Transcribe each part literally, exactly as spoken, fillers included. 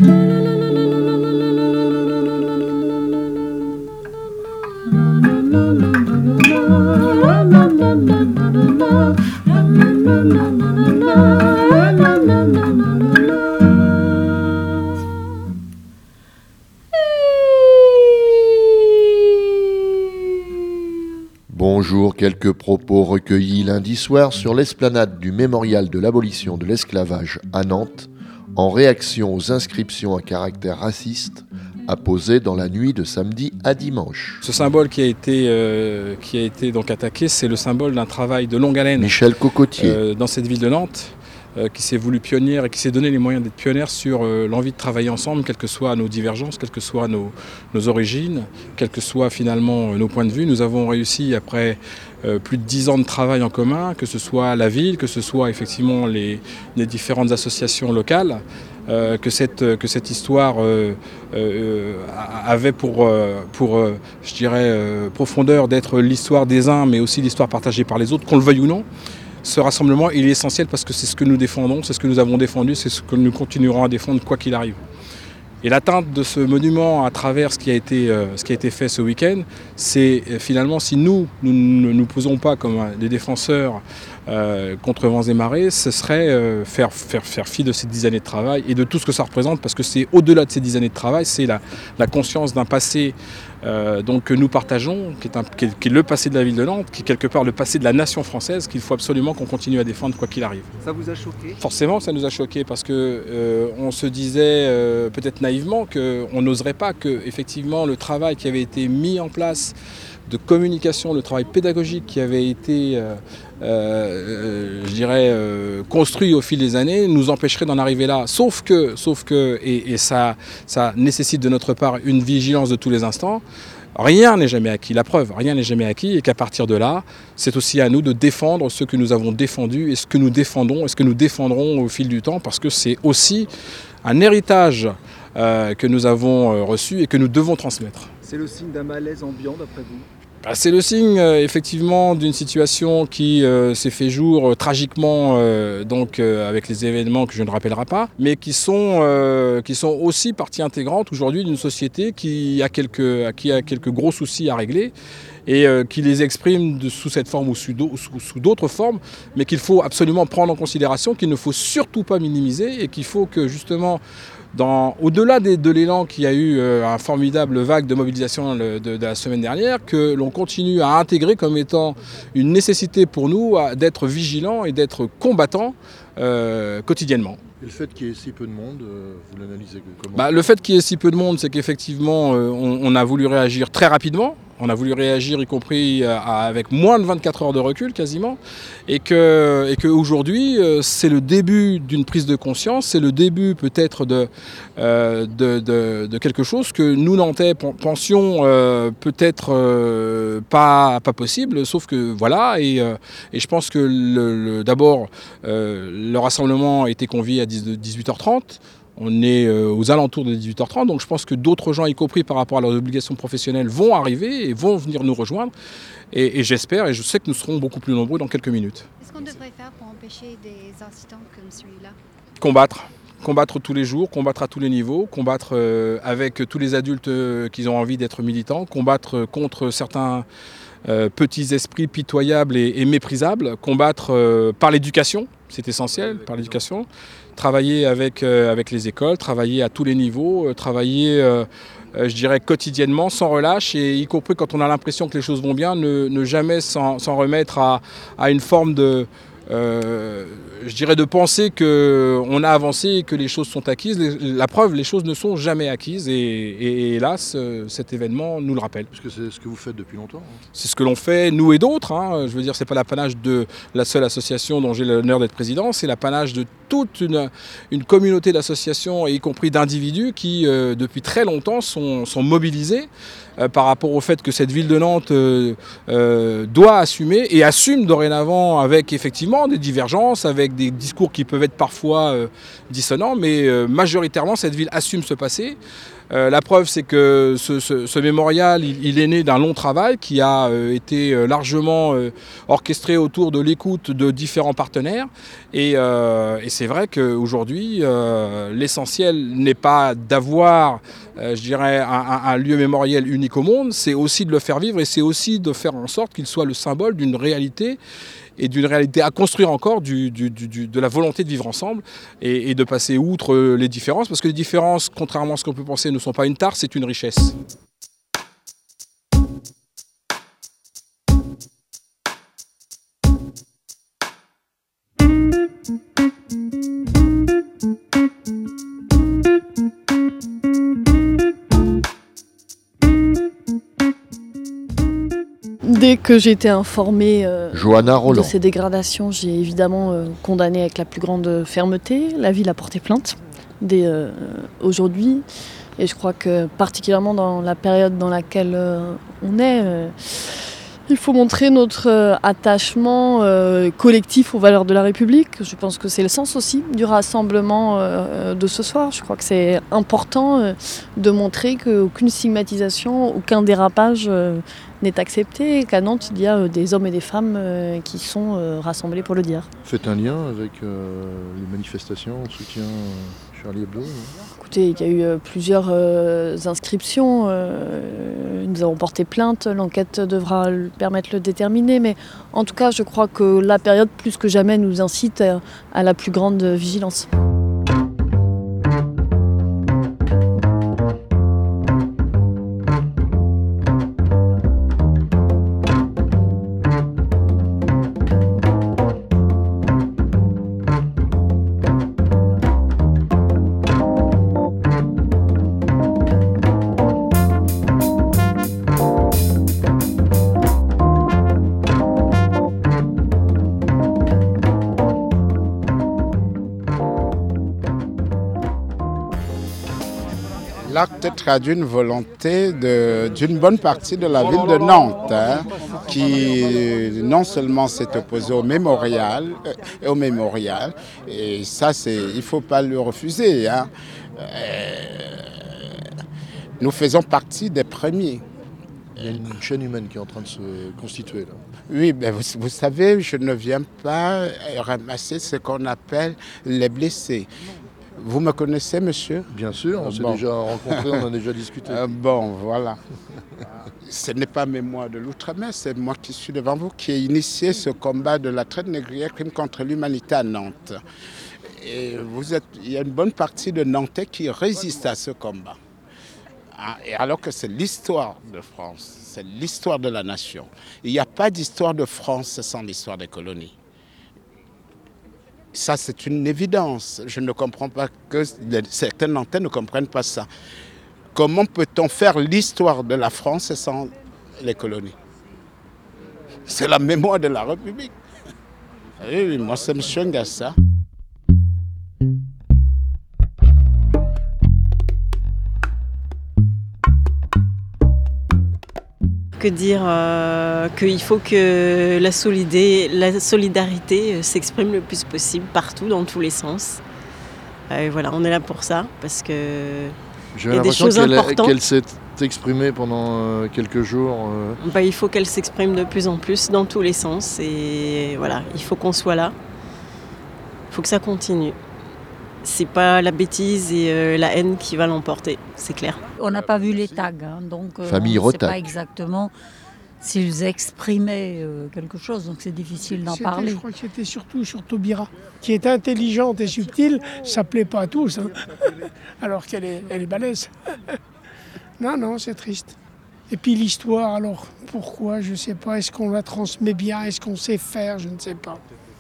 Bonjour, quelques propos recueillis lundi soir sur l'esplanade du mémorial de l'abolition de l'esclavage à Nantes, en réaction aux inscriptions à caractère raciste apposées dans la nuit de samedi à dimanche. Ce symbole qui a été, euh, qui a été donc attaqué, c'est le symbole d'un travail de longue haleine. Michel Cocotier. Euh, dans cette ville de Nantes, euh, qui s'est voulu pionnière et qui s'est donné les moyens d'être pionnière sur euh, l'envie de travailler ensemble, quelles que soient nos divergences, quelles que soient nos, nos origines, quels que soient finalement euh, nos points de vue. Nous avons réussi, après euh, plus de dix ans de travail en commun, que ce soit la ville, que ce soit effectivement les, les différentes associations locales, Euh, que, cette, que cette histoire euh, euh, avait pour, euh, pour euh, je dirais, euh, profondeur d'être l'histoire des uns, mais aussi l'histoire partagée par les autres, qu'on le veuille ou non. Ce rassemblement, il est essentiel parce que c'est ce que nous défendons, c'est ce que nous avons défendu, c'est ce que nous continuerons à défendre quoi qu'il arrive. Et l'atteinte de ce monument à travers ce qui a été, euh, ce qui a été fait ce week-end, c'est euh, finalement, si nous, nous ne nous posons pas comme euh, des défenseurs euh, contre vents et marées, ce serait euh, faire, faire, faire fi de ces dix années de travail et de tout ce que ça représente, parce que c'est au-delà de ces dix années de travail, c'est la, la conscience d'un passé euh, donc, que nous partageons, qui est, un, qui, est, qui est le passé de la ville de Nantes, qui est quelque part le passé de la nation française, qu'il faut absolument qu'on continue à défendre quoi qu'il arrive. Ça vous a choqué ? Forcément, ça nous a choqué parce que euh, on se disait euh, peut-être naïvement qu'on n'oserait pas que effectivement le travail qui avait été mis en place de communication, le travail pédagogique qui avait été, euh, euh, je dirais, euh, construit au fil des années, nous empêcherait d'en arriver là. Sauf que, sauf que, et, et ça, ça nécessite de notre part une vigilance de tous les instants. Rien n'est jamais acquis, la preuve, rien n'est jamais acquis, et qu'à partir de là, c'est aussi à nous de défendre ce que nous avons défendu et ce que nous défendons et ce que nous défendrons au fil du temps, parce que c'est aussi un héritage euh, que nous avons euh, reçu et que nous devons transmettre. C'est le signe d'un malaise ambiant d'après vous ? C'est le signe euh, effectivement d'une situation qui euh, s'est fait jour euh, tragiquement euh, donc, euh, avec les événements que je ne rappellerai pas, mais qui sont, euh, qui sont aussi partie intégrante aujourd'hui d'une société qui a, quelques, qui a quelques gros soucis à régler et euh, qui les exprime de, sous cette forme ou sous, sous, sous d'autres formes, mais qu'il faut absolument prendre en considération, qu'il ne faut surtout pas minimiser et qu'il faut que justement, Dans, au-delà des, de l'élan qu'il y a eu euh, un formidable vague de mobilisation le, de, de la semaine dernière, que l'on continue à intégrer comme étant une nécessité pour nous à, d'être vigilants et d'être combattants euh, quotidiennement. Et le fait qu'il y ait si peu de monde, euh, vous l'analysez comment ? Bah, le fait qu'il y ait si peu de monde, c'est qu'effectivement, euh, on, on a voulu réagir très rapidement. On a voulu réagir, y compris à, à, avec moins de vingt-quatre heures de recul quasiment, et que, et qu'aujourd'hui, euh, c'est le début d'une prise de conscience, c'est le début peut-être de, euh, de, de, de quelque chose que nous, Nantais, pensions euh, peut-être euh, pas, pas possible, sauf que voilà, et, euh, et je pense que le, le, d'abord, euh, le rassemblement a été convié à dix-huit heures trente. On est aux alentours de dix-huit heures trente, donc je pense que d'autres gens, y compris par rapport à leurs obligations professionnelles, vont arriver et vont venir nous rejoindre. Et, et j'espère, et je sais que nous serons beaucoup plus nombreux dans quelques minutes. Qu'est-ce qu'on devrait faire pour empêcher des incidents comme celui-là ? Combattre. Combattre tous les jours, combattre à tous les niveaux, combattre euh, avec tous les adultes euh, qui ont envie d'être militants, combattre contre certains euh, petits esprits pitoyables et, et méprisables, combattre euh, par l'éducation, c'est essentiel, par l'éducation. Travailler avec, euh, avec les écoles, travailler à tous les niveaux, euh, travailler, euh, euh, je dirais, quotidiennement, sans relâche, et y compris quand on a l'impression que les choses vont bien, ne, ne jamais s'en, s'en remettre à, à une forme de, euh, je dirais, de penser qu'on a avancé et que les choses sont acquises. La preuve, les choses ne sont jamais acquises, et, et, et hélas, cet événement nous le rappelle. Parce que c'est ce que vous faites depuis longtemps. Hein. C'est ce que l'on fait, nous et d'autres. Hein. Je veux dire, c'est pas l'apanage de la seule association dont j'ai l'honneur d'être président, c'est l'apanage de toute une, une communauté d'associations, et y compris d'individus qui, euh, depuis très longtemps, sont, sont mobilisés euh, par rapport au fait que cette ville de Nantes euh, euh, doit assumer, et assume dorénavant, avec effectivement des divergences, avec des discours qui peuvent être parfois euh, dissonants, mais euh, majoritairement, cette ville assume ce passé. Euh, la preuve, c'est que ce, ce, ce mémorial, il, il est né d'un long travail qui a euh, été largement euh, orchestré autour de l'écoute de différents partenaires. Et, euh, et c'est vrai qu'aujourd'hui, euh, l'essentiel n'est pas d'avoir, euh, je dirais, un, un, un lieu mémoriel unique au monde, c'est aussi de le faire vivre et c'est aussi de faire en sorte qu'il soit le symbole d'une réalité et d'une réalité à construire encore du, du, du, de la volonté de vivre ensemble et, et de passer outre les différences, parce que les différences, contrairement à ce qu'on peut penser, ne sont pas une tare, c'est une richesse. Dès que j'ai été informée euh, Johanna Roland. de ces dégradations, j'ai évidemment euh, condamné avec la plus grande fermeté. La ville a porté plainte dès euh, aujourd'hui. Et je crois que particulièrement dans la période dans laquelle euh, on est, euh, il faut montrer notre euh, attachement euh, collectif aux valeurs de la République. Je pense que c'est le sens aussi du rassemblement euh, de ce soir. Je crois que c'est important euh, de montrer qu'aucune stigmatisation, aucun dérapage euh, n'est accepté, et qu'à Nantes, il y a euh, des hommes et des femmes euh, qui sont euh, rassemblés pour le dire. Faites un lien avec euh, les manifestations en soutien à Charlie Hebdo, hein. Écoutez, il y a eu euh, plusieurs euh, inscriptions, euh, nous avons porté plainte, l'enquête devra le permettre de le déterminer, mais en tout cas, je crois que la période, plus que jamais, nous incite à, à la plus grande vigilance. L'acte traduit une volonté de, d'une bonne partie de la ville de Nantes, hein, qui non seulement s'est opposée au mémorial, euh, au mémorial, et ça, c'est, il ne faut pas le refuser, hein. Euh, nous faisons partie des premiers. Il y a une chaîne humaine qui est en train de se constituer là. Oui, ben vous, vous savez, je ne viens pas ramasser ce qu'on appelle les blessés. Vous me connaissez, monsieur? Bien sûr, on s'est bon. déjà rencontrés, on a déjà discuté. Euh, bon, voilà. Ce n'est pas Mémoire de l'Outre-mer, c'est moi qui suis devant vous, qui ai initié ce combat de la traite négrière, crime contre l'humanité à Nantes. Et vous êtes, il y a une bonne partie de Nantais qui résiste à ce combat. Et alors que c'est l'histoire de France, c'est l'histoire de la nation. Il n'y a pas d'histoire de France sans l'histoire des colonies. Ça, c'est une évidence. Je ne comprends pas que certains Nantais ne comprennent pas ça. Comment peut-on faire l'histoire de la France sans les colonies? C'est la mémoire de la République. Oui, moi, c'est M. Ngassa. Que dire euh, qu'il faut que la, solidé, la solidarité s'exprime le plus possible partout, dans tous les sens. Euh, voilà, on est là pour ça, parce que J'ai y a des choses qu'elle, importantes. qu'elle s'est exprimée pendant euh, quelques jours. Euh... Bah, il faut qu'elle s'exprime de plus en plus dans tous les sens, et voilà, il faut qu'on soit là. Il faut que ça continue. C'est pas la bêtise et euh, la haine qui va l'emporter, c'est clair. On n'a pas vu les tags, hein, donc euh, Famille on ne sait Rotac. pas exactement s'ils exprimaient euh, quelque chose, donc c'est difficile d'en C'était, parler. Je crois que c'était surtout sur Taubira, qui est intelligente et subtile, ça ne plaît pas à tous, hein, alors qu'elle est, elle est balèze. Non, non, c'est triste. Et puis l'histoire, alors pourquoi, je ne sais pas, est-ce qu'on la transmet bien, est-ce qu'on sait faire, je ne sais pas.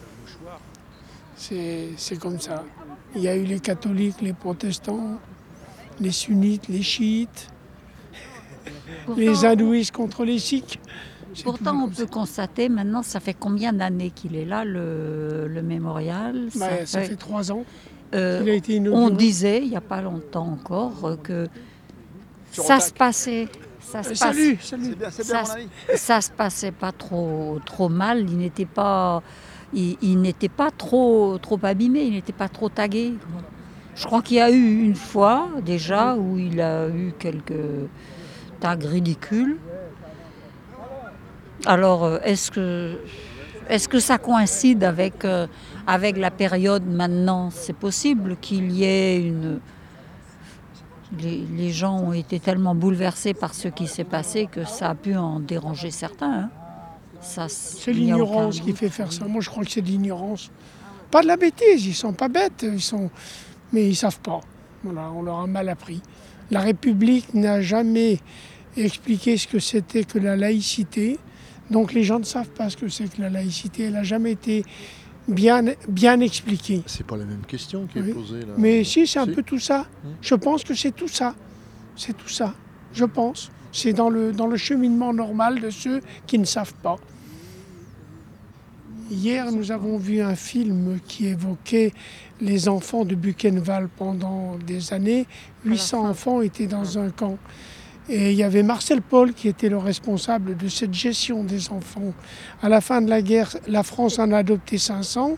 C'est, c'est comme ça. Il y a eu les catholiques, les protestants, les sunnites, les chiites, pourtant, les hindouistes contre les sikhs. C'est pourtant, on peut constater, maintenant, ça fait combien d'années qu'il est là, le, le mémorial? Bah, ça, ça fait, fait trois ans euh, qu'il a été inauguré. On disait, il n'y a pas longtemps encore, que ça se passait... Ça se, salut, passe, salut. C'est bien, c'est bien, ça, ça se passait pas trop, trop mal, il n'était pas... Il, il n'était pas trop, trop abîmé, il n'était pas trop tagué. Je crois qu'il y a eu une fois déjà où il a eu quelques tags ridicules. Alors, est-ce que, est-ce que ça coïncide avec, euh, avec la période maintenant? C'est possible qu'il y ait une... Les, les gens ont été tellement bouleversés par ce qui s'est passé que ça a pu en déranger certains. Hein. Ça, c'est l'ignorance qui fait faire ça. Moi, je crois que c'est de l'ignorance. Pas de la bêtise, ils sont pas bêtes, ils sont... mais ils savent pas. Voilà, on leur a mal appris. La République n'a jamais expliqué ce que c'était que la laïcité. Donc les gens ne savent pas ce que c'est que la laïcité. Elle n'a jamais été bien, bien expliquée. C'est pas la même question qui est oui. posée là. Mais si, c'est un si. peu tout ça. Hum. Je pense que c'est tout ça. C'est tout ça. Je pense. C'est dans le, dans le cheminement normal de ceux qui ne savent pas. Hier, nous avons vu un film qui évoquait les enfants de Buchenwald pendant des années. huit cents enfants étaient dans un camp. Et il y avait Marcel Paul qui était le responsable de cette gestion des enfants. À la fin de la guerre, la France en a adopté cinq cents,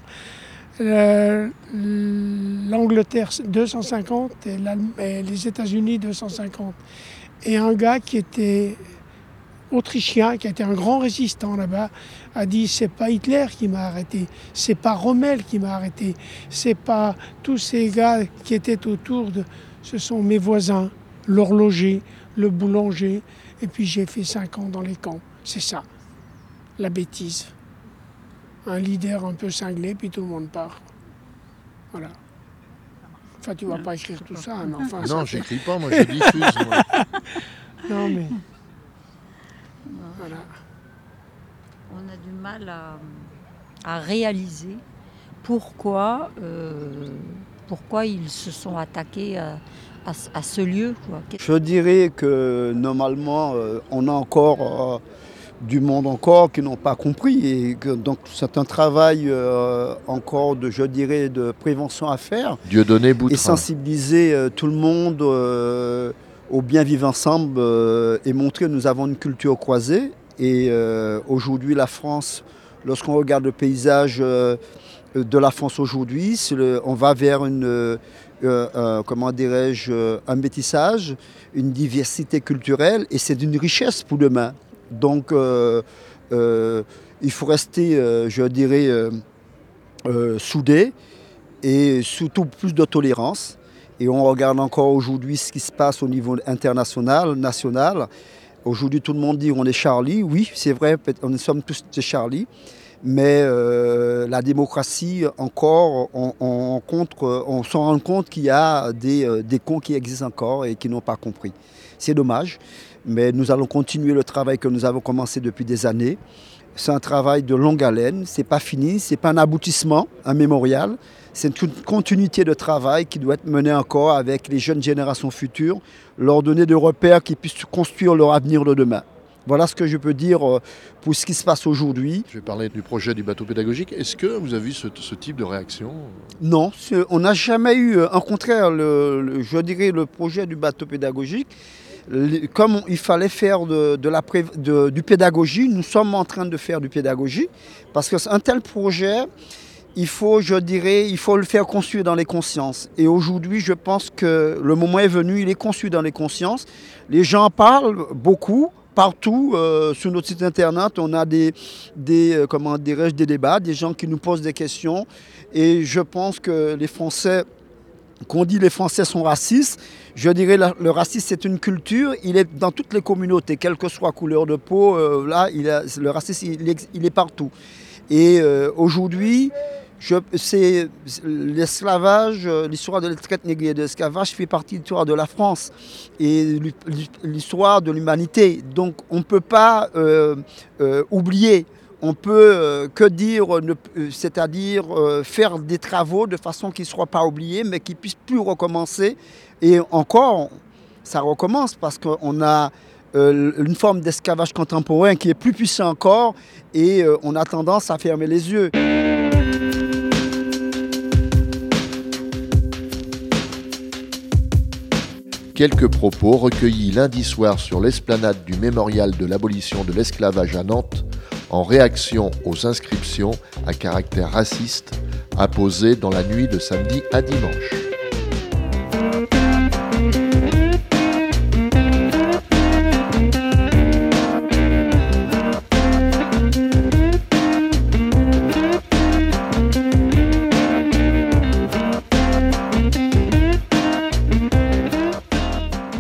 l'Angleterre deux cent cinquante et, et les États-Unis deux cent cinquante. Et un gars qui était autrichien, qui était un grand résistant là-bas, a dit « c'est pas Hitler qui m'a arrêté, c'est pas Rommel qui m'a arrêté, c'est pas tous ces gars qui étaient autour de... ce sont mes voisins, l'horloger, le boulanger, et puis j'ai fait cinq ans dans les camps. » C'est ça, la bêtise. Un leader un peu cinglé, puis tout le monde part. Voilà. Enfin, tu vas pas écrire tout ça, mais enfin... Non, j'écris pas, moi je diffuse. Moi. Non, mais... Voilà. On a du mal à, à réaliser pourquoi, euh, pourquoi ils se sont attaqués à, à, à ce lieu. Quoi. Je dirais que normalement, euh, on a encore euh, du monde encore qui n'ont pas compris. Et que, donc c'est un travail euh, encore de, je dirais, de prévention à faire. Dieudonné Boutrin. Et sensibiliser euh, tout le monde euh, au bien vivre ensemble euh, et montrer que nous avons une culture croisée. Et euh, aujourd'hui, la France, lorsqu'on regarde le paysage euh, de la France aujourd'hui, on va vers une, euh, euh, comment dirais-je, un métissage, une diversité culturelle, et c'est d'une richesse pour demain. Donc, euh, euh, il faut rester, euh, je dirais, euh, euh, soudés et surtout plus de tolérance. Et on regarde encore aujourd'hui ce qui se passe au niveau international, national. Aujourd'hui, tout le monde dit qu'on est Charlie. Oui, c'est vrai, nous sommes tous des Charlie. Mais euh, la démocratie, encore, on, on, contre, on s'en rend compte qu'il y a des, des cons qui existent encore et qui n'ont pas compris. C'est dommage, mais nous allons continuer le travail que nous avons commencé depuis des années. C'est un travail de longue haleine, ce n'est pas fini, ce n'est pas un aboutissement, un mémorial. C'est une continuité de travail qui doit être menée encore avec les jeunes générations futures, leur donner des repères qui puissent construire leur avenir de demain. Voilà ce que je peux dire pour ce qui se passe aujourd'hui. Je vais parler du projet du bateau pédagogique. Est-ce que vous avez vu ce, ce type de réaction? Non, on n'a jamais eu, au contraire, le, le, je dirais le projet du bateau pédagogique. Comme il fallait faire de, de la, de, du pédagogie, nous sommes en train de faire du pédagogie. Parce qu'un tel projet, il faut, je dirais, il faut le faire construire dans les consciences. Et aujourd'hui, je pense que le moment est venu, il est construit dans les consciences. Les gens parlent beaucoup. Partout euh, sur notre site internet, on a des, des, euh, comment dirais-je, des débats, des gens qui nous posent des questions. Et je pense que les Français, qu'on dit les Français sont racistes, je dirais que le racisme c'est une culture, il est dans toutes les communautés, quelle que soit la couleur de peau, euh, là, il a, le racisme il est, il est partout. Et euh, aujourd'hui, c'est l'esclavage, l'histoire de la traite négrière de l'esclavage fait partie de l'histoire de la France et l'histoire de l'humanité. Donc on ne peut pas euh, euh, oublier, on peut euh, que dire, c'est-à-dire euh, faire des travaux de façon qu'ils ne soient pas oubliés, mais qu'ils ne puissent plus recommencer. Et encore, ça recommence parce qu'on a euh, une forme d'esclavage contemporain qui est plus puissant encore et euh, on a tendance à fermer les yeux. Quelques propos recueillis lundi soir sur l'esplanade du mémorial de l'abolition de l'esclavage à Nantes en réaction aux inscriptions à caractère raciste apposées dans la nuit de samedi à dimanche.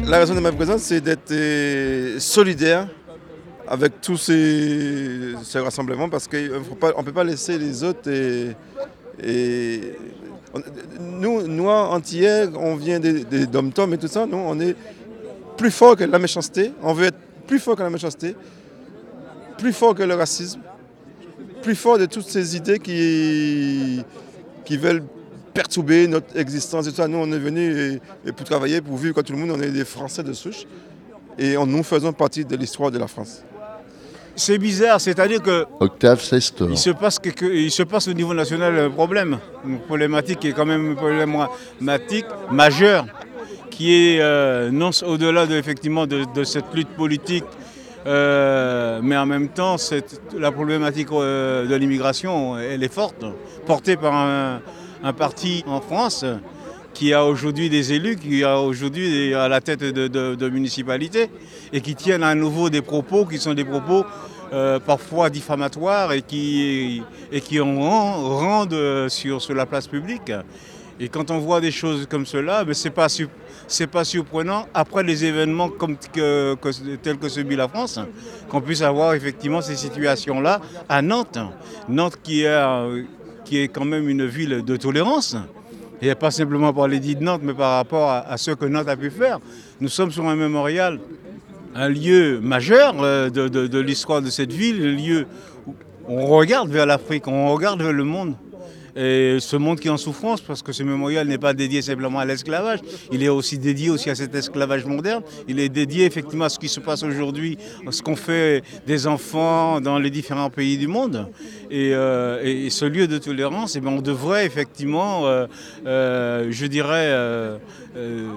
La raison de ma présence, c'est d'être euh, solidaire avec tous ces, ces rassemblements parce qu'on ne peut pas laisser les autres. Et, et on, nous, Noirs, Antillais, on vient des, des dom-toms et tout ça, nous, on est plus fort que la méchanceté. On veut être plus fort que la méchanceté, plus fort que le racisme, plus fort de toutes ces idées qui, qui veulent perturber notre existence et tout ça. Nous, on est venus pour travailler, pour vivre comme tout le monde. On est des Français de souche et on, nous faisons partie de l'histoire de la France. C'est bizarre, c'est-à-dire que Octave Sestor. Il se passe que, que, il se passe au niveau national un problème, une problématique qui est quand même une problématique majeure, qui est euh, non au-delà de, effectivement de, de cette lutte politique, euh, mais en même temps, cette, la problématique euh, de l'immigration, elle est forte, portée par un, un parti en France qui a aujourd'hui des élus, qui a aujourd'hui à la tête de, de, de municipalités et qui tiennent à nouveau des propos qui sont des propos euh, parfois diffamatoires et qui, et qui en rendent sur, sur la place publique. Et quand on voit des choses comme cela, ben c'est pas, c'est pas surprenant, après les événements comme, que, que, tels que celui de la France, qu'on puisse avoir effectivement ces situations-là à Nantes. Nantes qui est, qui est quand même une ville de tolérance. Et pas simplement par l'édit de Nantes, mais par rapport à, à ce que Nantes a pu faire. Nous sommes sur un mémorial, un lieu majeur de, de, de l'histoire de cette ville, un lieu où on regarde vers l'Afrique, on regarde vers le monde. Et ce monde qui est en souffrance, parce que ce mémorial n'est pas dédié simplement à l'esclavage, il est aussi dédié aussi à cet esclavage moderne, il est dédié effectivement à ce qui se passe aujourd'hui, à ce qu'on fait des enfants dans les différents pays du monde. Et, euh, et ce lieu de tolérance, eh bien, on devrait effectivement, euh, euh, je dirais, euh, euh,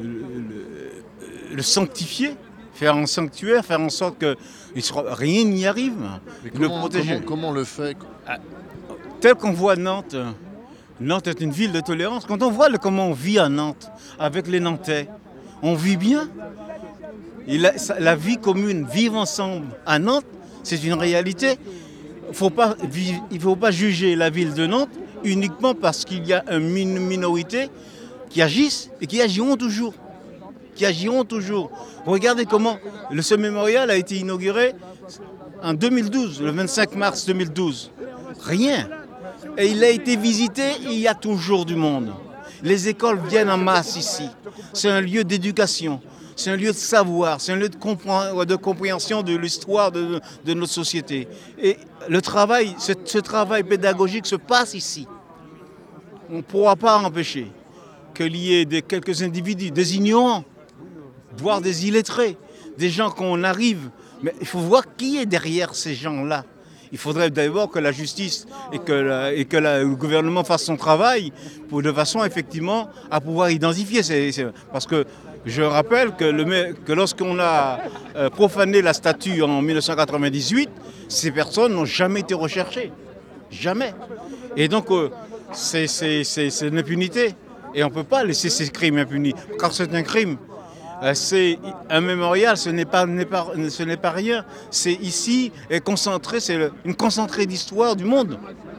le, le sanctifier, faire un sanctuaire, faire en sorte que rien n'y arrive, Mais le comment, protéger. Comment, comment on le fait? Tel qu'on voit Nantes, Nantes est une ville de tolérance. Quand on voit le, comment on vit à Nantes, avec les Nantais, on vit bien. Et la, la vie commune, vivre ensemble à Nantes, c'est une réalité. Il faut pas, il ne faut pas juger la ville de Nantes uniquement parce qu'il y a une minorité qui agissent et qui agiront toujours. Qui agiront toujours. Regardez comment le, ce mémorial a été inauguré en deux mille douze, le vingt-cinq mars deux mille douze. Rien. Et il a été visité, il y a toujours du monde. Les écoles viennent en masse ici. C'est un lieu d'éducation, c'est un lieu de savoir, c'est un lieu de, compré- de compréhension de l'histoire de, de notre société. Et le travail, ce, ce travail pédagogique se passe ici. On ne pourra pas empêcher qu'il y ait des, quelques individus, des ignorants, voire des illettrés, des gens qu'on arrive. Mais il faut voir qui est derrière ces gens-là. Il faudrait d'abord que la justice et que, la, et que la, le gouvernement fasse son travail pour, de façon effectivement à pouvoir identifier. C'est, c'est, parce que je rappelle que, le, que lorsqu'on a euh, profané la statue en mille neuf cent quatre-vingt-dix-huit, ces personnes n'ont jamais été recherchées. Jamais. Et donc, euh, c'est, c'est, c'est, c'est une impunité. Et on ne peut pas laisser ces crimes impunis, car c'est un crime. C'est un mémorial, ce n'est pas, n'est pas, ce n'est pas rien. C'est ici est concentré, c'est une concentrée d'histoire du monde.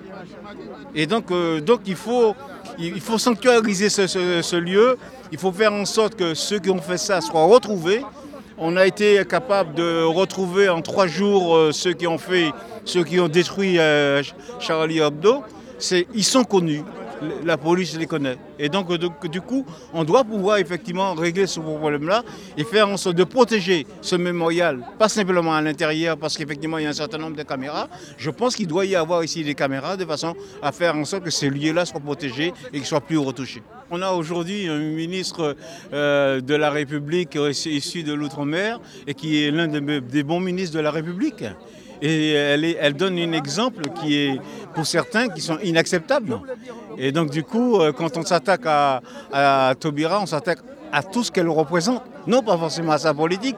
Et donc, euh, donc il faut, il faut sanctuariser ce, ce, ce lieu. Il faut faire en sorte que ceux qui ont fait ça soient retrouvés. On a été capable de retrouver en trois jours euh, ceux qui ont fait, ceux qui ont détruit euh, Charlie Hebdo. C'est, ils sont connus. La police les connaît. Et donc, du coup, on doit pouvoir effectivement régler ce problème-là et faire en sorte de protéger ce mémorial, pas simplement à l'intérieur, parce qu'effectivement, il y a un certain nombre de caméras. Je pense qu'il doit y avoir ici des caméras de façon à faire en sorte que ces lieux-là soient protégés et qu'ils ne soient plus retouchés. On a aujourd'hui un ministre euh, de la République issu de l'Outre-mer et qui est l'un des, des bons ministres de la République. Et elle, est, elle donne un exemple qui est, pour certains, qui sont inacceptables. Et donc du coup, quand on s'attaque à, à Taubira, on s'attaque à tout ce qu'elle représente, non pas forcément à sa politique.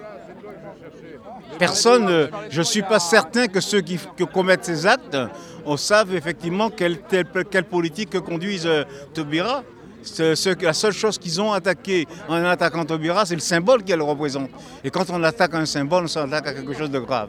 Personne, je ne suis pas certain que ceux qui, qui commettent ces actes, on savent effectivement quelle, telle, quelle politique conduisent Taubira. Ce, ce, la seule chose qu'ils ont attaqué en attaquant Taubira, c'est le symbole qu'elle représente. Et quand on attaque un symbole, on s'attaque à quelque chose de grave.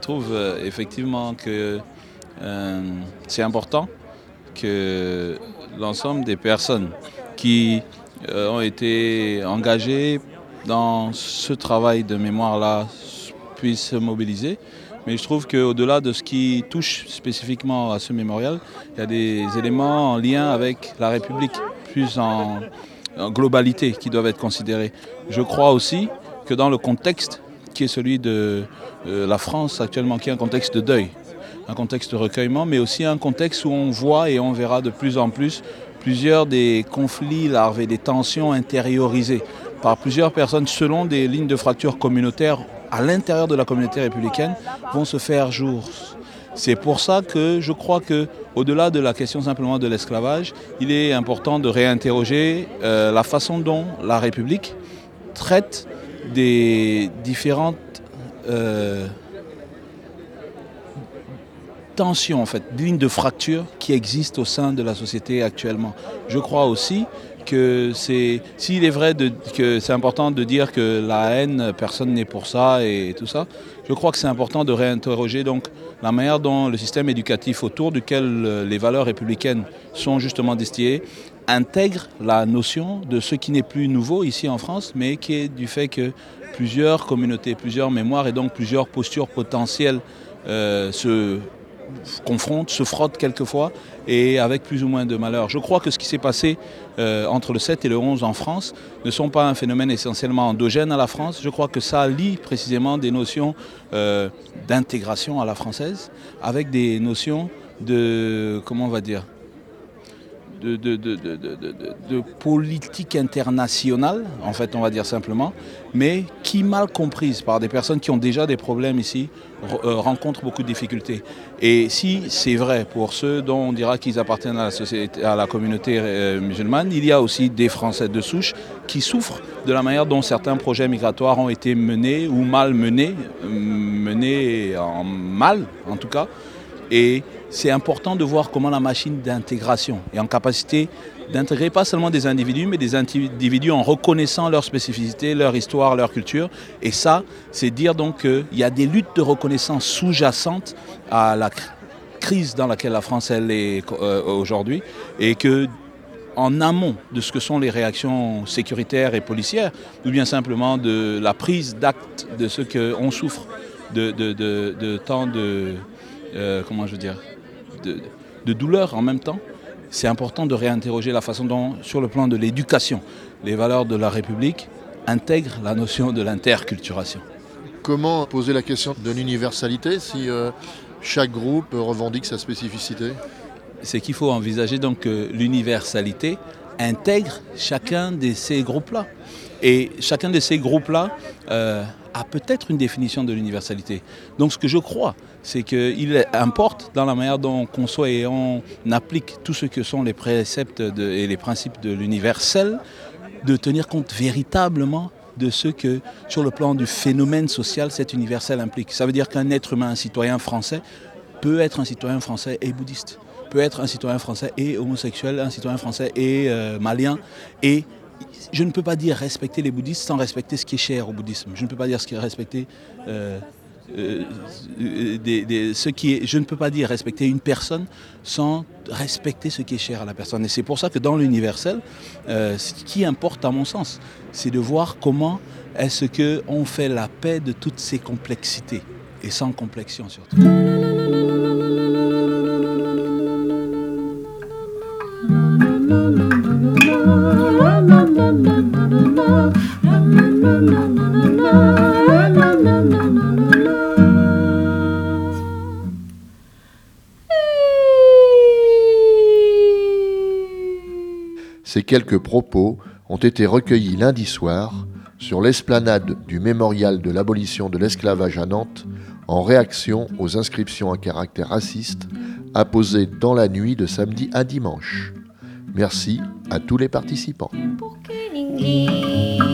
trouve euh, effectivement que euh, c'est important que l'ensemble des personnes qui euh, ont été engagées dans ce travail de mémoire-là puissent se mobiliser. Mais je trouve qu'au-delà de ce qui touche spécifiquement à ce mémorial, il y a des éléments en lien avec la République, plus en, en globalité, qui doivent être considérés. Je crois aussi que dans le contexte qui est celui de euh, la France actuellement, qui est un contexte de deuil, un contexte de recueillement, mais aussi un contexte où on voit et on verra de plus en plus plusieurs des conflits larvés, des tensions intériorisées par plusieurs personnes selon des lignes de fracture communautaires à l'intérieur de la communauté républicaine vont se faire jour. C'est pour ça que je crois qu'au-delà de la question simplement de l'esclavage, il est important de réinterroger euh, la façon dont la République traite des différentes euh, tensions, en fait, lignes de fracture qui existent au sein de la société actuellement. Je crois aussi que c'est, s'il est vrai de, que c'est important de dire que la haine, personne n'est pour ça et tout ça, je crois que c'est important de réinterroger donc la manière dont le système éducatif autour duquel les valeurs républicaines sont justement distillées intègre la notion de ce qui n'est plus nouveau ici en France, mais qui est du fait que plusieurs communautés, plusieurs mémoires et donc plusieurs postures potentielles euh, se confrontent, se frottent quelquefois et avec plus ou moins de malheur. Je crois que ce qui s'est passé euh, entre le sept et le onze en France ne sont pas un phénomène essentiellement endogène à la France. Je crois que ça lie précisément des notions euh, d'intégration à la française avec des notions de, comment on va dire, De, de, de, de, de, de, de politique internationale, en fait, on va dire simplement, mais qui, mal comprise par des personnes qui ont déjà des problèmes ici, euh, rencontrent beaucoup de difficultés. Et si c'est vrai pour ceux dont on dira qu'ils appartiennent à la, société, à la communauté euh, musulmane, il y a aussi des Français de souche qui souffrent de la manière dont certains projets migratoires ont été menés ou mal menés, menés en mal en tout cas. Et c'est important de voir comment la machine d'intégration est en capacité d'intégrer pas seulement des individus, mais des individus en reconnaissant leur spécificité, leur histoire, leur culture. Et ça, c'est dire donc qu'il y a des luttes de reconnaissance sous-jacentes à la crise dans laquelle la France elle est euh, aujourd'hui, et que en amont de ce que sont les réactions sécuritaires et policières, ou bien simplement de la prise d'acte de ce qu'on souffre de, de, de, de tant de... Euh, comment je veux dire, de, de douleur en même temps, c'est important de réinterroger la façon dont, sur le plan de l'éducation, les valeurs de la République intègrent la notion de l'interculturation. Comment poser la question de l'universalité si euh, chaque groupe revendique sa spécificité ? C'est qu'il faut envisager donc que l'universalité intègre chacun de ces groupes-là. Et chacun de ces groupes-là euh, a peut-être une définition de l'universalité. Donc ce que je crois, c'est qu'il importe dans la manière dont on conçoit et on applique tout ce que sont les préceptes de, et les principes de l'universel, de tenir compte véritablement de ce que, sur le plan du phénomène social, cet universel implique. Ça veut dire qu'un être humain, un citoyen français, peut être un citoyen français et bouddhiste, peut être un citoyen français et homosexuel, un citoyen français et euh, malien, et je ne peux pas dire respecter les bouddhistes sans respecter ce qui est cher au bouddhisme. Je ne peux pas dire ce qui est respecter euh, euh, des, des, ce qui est. Je ne peux pas dire respecter une personne sans respecter ce qui est cher à la personne. Et c'est pour ça que dans l'universel, euh, ce qui importe à mon sens, c'est de voir comment est-ce qu'on fait la paix de toutes ces complexités et sans complexion surtout. Ces quelques propos ont été recueillis lundi soir sur l'esplanade du mémorial de l'abolition de l'esclavage à Nantes en réaction aux inscriptions à caractère raciste apposées dans la nuit de samedi à dimanche. Merci à tous les participants.